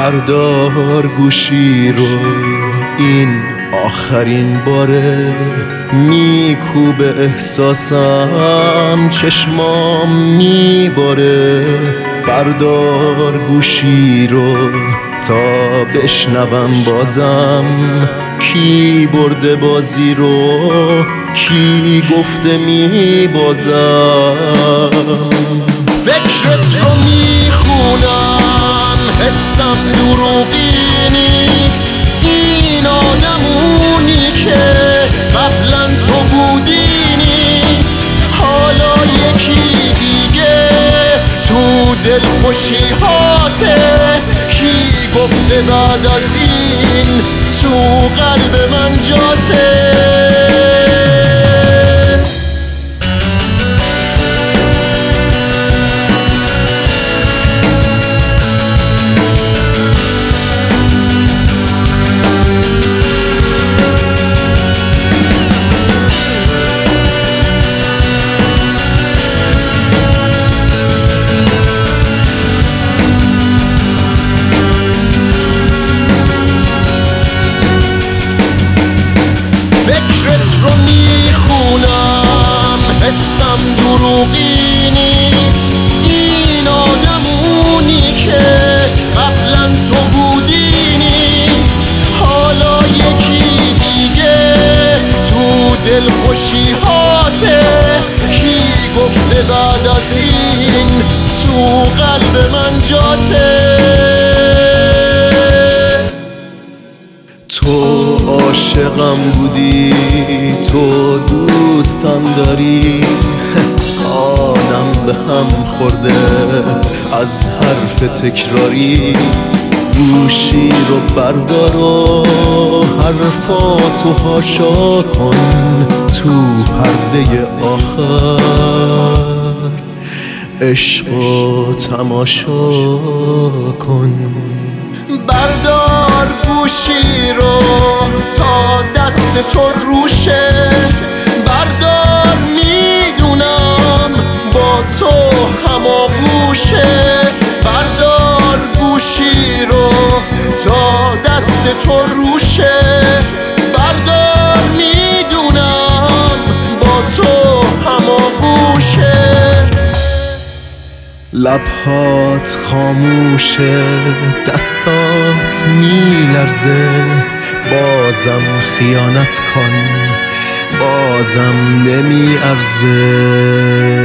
بردار گوشی رو، این آخرین باره میکوبه احساسم، چشمام میباره. بردار گوشی رو تا بشنوم بازم، کی برده بازی رو، کی گفته میبازم. فکرت رو میخونم، حسم دروغی نیست. این آدمونی که قبلا تو بودی نیست، حالا یکی دیگه تو دل خوشیهاته. کی گفته بعد از این تو قلب من جاته؟ فکرت رو میخونم، حسم دروغی نیست. این آدمونی که قبلا تو بودی نیست، حالا یکی دیگه تو دل خوشیهاته. کی گفته بعد از این تو قلب من جاته؟ تو عاشقم بودی، تو دوستم داری، حالم به هم خورده از حرف تکراری. گوشی رو بردار و حرفاتو هاشا کن، تو پرده آخر عشقو تماشا کن. بردار گوشی رو تا دست تو روشه، بردار میدونم با تو هماغوشه. بردار گوشی رو تا دست تو روشه، بردار میدونم با تو هماغوشه. لبهات خاموشه، دستات میلرزه، بازم خیانت کن، بازم نمیارزه.